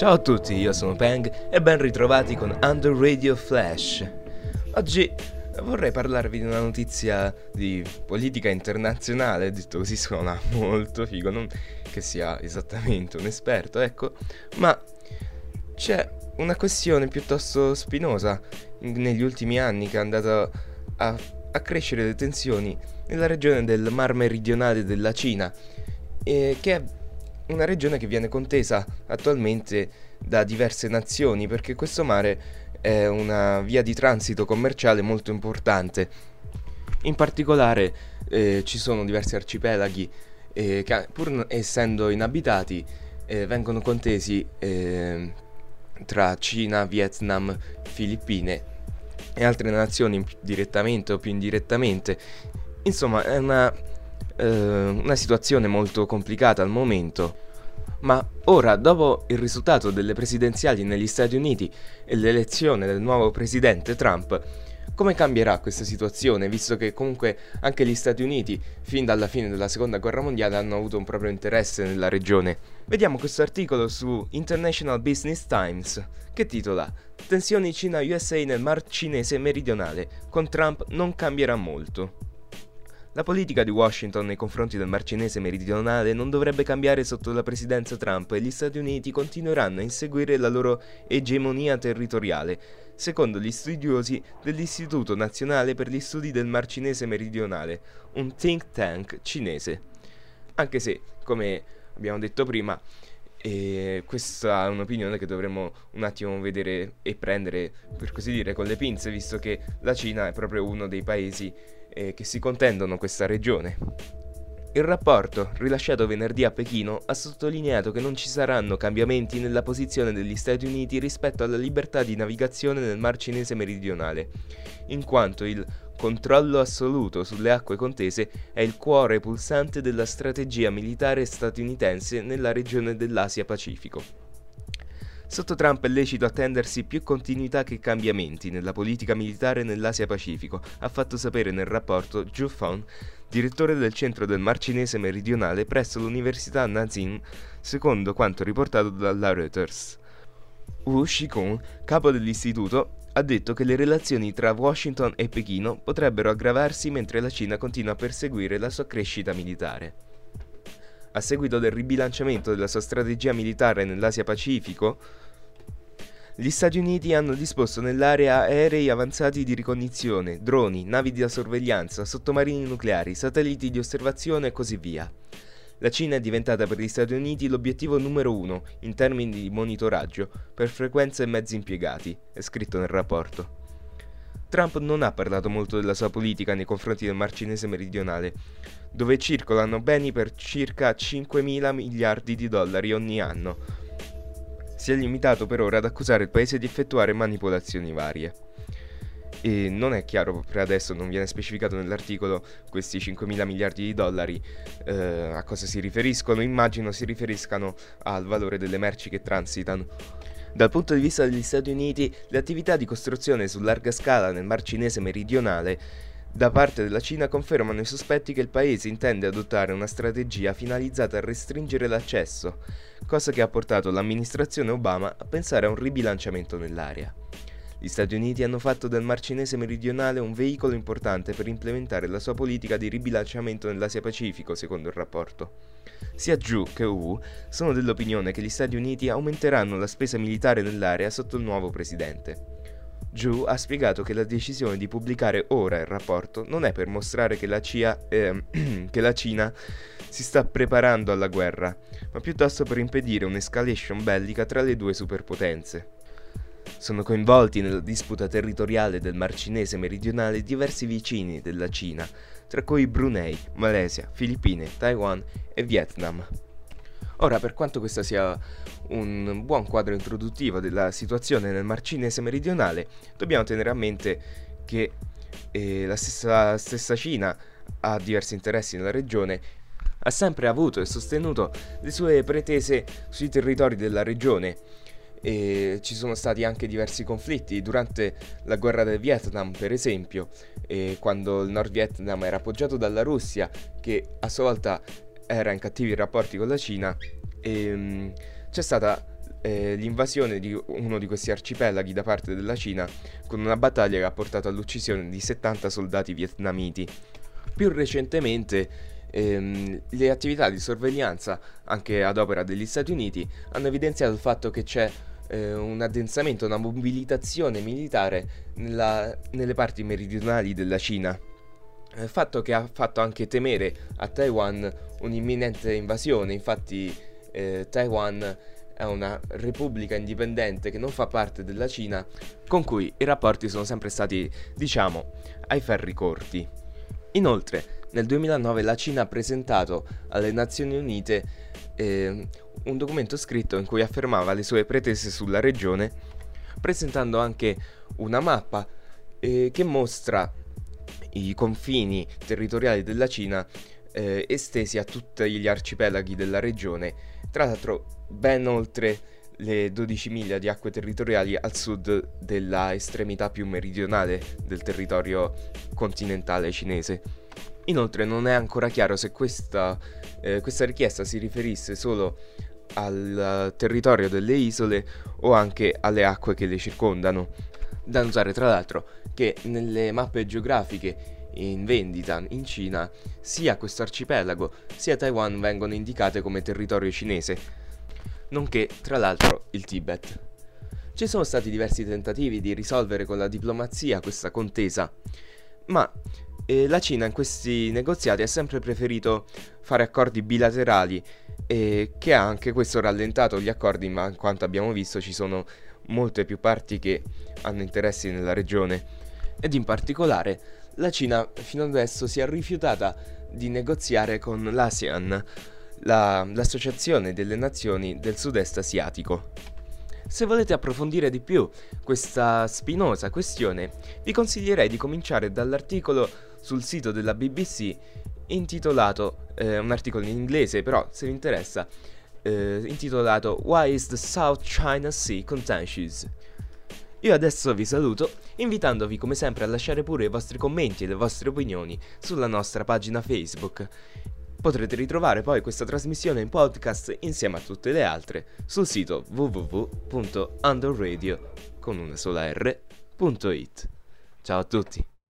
Ciao a tutti, io sono Peng e ben ritrovati con Under Radio Flash. Oggi vorrei parlarvi di una notizia di politica internazionale, detto così suona molto figo, non che sia esattamente un esperto, ecco, ma c'è una questione piuttosto spinosa negli ultimi anni che è andata a crescere le tensioni nella regione del Mar Meridionale della Cina, che è una regione che viene contesa attualmente da diverse nazioni perché questo mare è una via di transito commerciale molto importante. In particolare ci sono diversi arcipelaghi che pur essendo inabitati vengono contesi tra Cina, Vietnam, Filippine e altre nazioni direttamente o più indirettamente. Insomma, è una situazione molto complicata al momento, ma ora, dopo il risultato delle presidenziali negli Stati Uniti e l'elezione del nuovo presidente Trump, come cambierà questa situazione, visto che comunque anche gli Stati Uniti, fin dalla fine della Seconda Guerra Mondiale, hanno avuto un proprio interesse nella regione? Vediamo questo articolo su International Business Times, che titola "Tensioni Cina-USA nel Mar Cinese meridionale, con Trump non cambierà molto". La politica di Washington nei confronti del Mar Cinese meridionale non dovrebbe cambiare sotto la presidenza Trump e gli Stati Uniti continueranno a inseguire la loro egemonia territoriale, secondo gli studiosi dell'Istituto Nazionale per gli Studi del Mar Cinese Meridionale, un think tank cinese. Anche se, come abbiamo detto prima, questa è un'opinione che dovremmo un attimo vedere e prendere, per così dire, con le pinze, visto che la Cina è proprio uno dei paesi che si contendono questa regione. Il rapporto, rilasciato venerdì a Pechino, ha sottolineato che non ci saranno cambiamenti nella posizione degli Stati Uniti rispetto alla libertà di navigazione nel Mar Cinese meridionale, in quanto il controllo assoluto sulle acque contese è il cuore pulsante della strategia militare statunitense nella regione dell'Asia-Pacifico. Sotto Trump è lecito attendersi più continuità che cambiamenti nella politica militare nell'Asia-Pacifico, ha fatto sapere nel rapporto Zhu Feng, direttore del centro del Mar Cinese meridionale presso l'Università Nazin, secondo quanto riportato dalla Reuters. Wu Shikun, capo dell'istituto, ha detto che le relazioni tra Washington e Pechino potrebbero aggravarsi mentre la Cina continua a perseguire la sua crescita militare. A seguito del ribilanciamento della sua strategia militare nell'Asia-Pacifico, gli Stati Uniti hanno disposto nell'area aerei avanzati di ricognizione, droni, navi da sorveglianza, sottomarini nucleari, satelliti di osservazione e così via. La Cina è diventata per gli Stati Uniti l'obiettivo numero 1 in termini di monitoraggio per frequenza e mezzi impiegati, è scritto nel rapporto. Trump non ha parlato molto della sua politica nei confronti del Mar Cinese meridionale, dove circolano beni per circa 5.000 miliardi di dollari ogni anno. Si è limitato per ora ad accusare il paese di effettuare manipolazioni varie. E non è chiaro per adesso, non viene specificato nell'articolo questi 5.000 miliardi di dollari a cosa si riferiscono. Immagino si riferiscano al valore delle merci che transitano. Dal punto di vista degli Stati Uniti, le attività di costruzione su larga scala nel Mar Cinese meridionale da parte della Cina confermano i sospetti che il paese intende adottare una strategia finalizzata a restringere l'accesso, cosa che ha portato l'amministrazione Obama a pensare a un ribilanciamento nell'area. Gli Stati Uniti hanno fatto del Mar Cinese meridionale un veicolo importante per implementare la sua politica di ribilanciamento nell'Asia-Pacifico, secondo il rapporto. Sia Zhu che Wu sono dell'opinione che gli Stati Uniti aumenteranno la spesa militare nell'area sotto il nuovo presidente. Zhu ha spiegato che la decisione di pubblicare ora il rapporto non è per mostrare che la Cina si sta preparando alla guerra, ma piuttosto per impedire un'escalation bellica tra le due superpotenze. Sono coinvolti nella disputa territoriale del Mar Cinese meridionale diversi vicini della Cina, tra cui Brunei, Malesia, Filippine, Taiwan e Vietnam. Ora, per quanto questo sia un buon quadro introduttivo della situazione nel Mar Cinese meridionale, dobbiamo tenere a mente che la stessa Cina ha diversi interessi nella regione, ha sempre avuto e sostenuto le sue pretese sui territori della regione. E ci sono stati anche diversi conflitti durante la guerra del Vietnam, per esempio, quando il Nord Vietnam era appoggiato dalla Russia, che a sua volta era in cattivi rapporti con la Cina, e c'è stata l'invasione di uno di questi arcipelaghi da parte della Cina, con una battaglia che ha portato all'uccisione di 70 soldati vietnamiti. Più recentemente le attività di sorveglianza, anche ad opera degli Stati Uniti, hanno evidenziato il fatto che c'è un addensamento, una mobilitazione militare nelle parti meridionali della Cina. Fatto che ha fatto anche temere a Taiwan un'imminente invasione. Infatti Taiwan è una repubblica indipendente che non fa parte della Cina, con cui i rapporti sono sempre stati, diciamo, ai ferri corti. Inoltre, nel 2009 la Cina ha presentato alle Nazioni Unite un documento scritto in cui affermava le sue pretese sulla regione, presentando anche una mappa che mostra i confini territoriali della Cina estesi a tutti gli arcipelaghi della regione, tra l'altro ben oltre le 12 miglia di acque territoriali al sud della estremità più meridionale del territorio continentale cinese. Inoltre non è ancora chiaro se questa richiesta si riferisse solo al territorio delle isole o anche alle acque che le circondano. Da notare tra l'altro che nelle mappe geografiche in vendita in Cina sia questo arcipelago sia Taiwan vengono indicate come territorio cinese, nonché tra l'altro il Tibet. Ci sono stati diversi tentativi di risolvere con la diplomazia questa contesa, ma la Cina in questi negoziati ha sempre preferito fare accordi bilaterali, e che ha anche questo rallentato gli accordi, ma in quanto abbiamo visto ci sono molte più parti che hanno interessi nella regione, ed in particolare la Cina fino adesso si è rifiutata di negoziare con l'ASEAN, l'associazione delle nazioni del sud-est asiatico. Se volete approfondire di più questa spinosa questione, vi consiglierei di cominciare dall'articolo sul sito della BBC intitolato, un articolo in inglese però se vi interessa, intitolato Why is the South China Sea Contentious? Io adesso vi saluto, invitandovi come sempre a lasciare pure i vostri commenti e le vostre opinioni sulla nostra pagina Facebook. Potrete ritrovare poi questa trasmissione in podcast insieme a tutte le altre sul sito www.underradio.it. Ciao a tutti!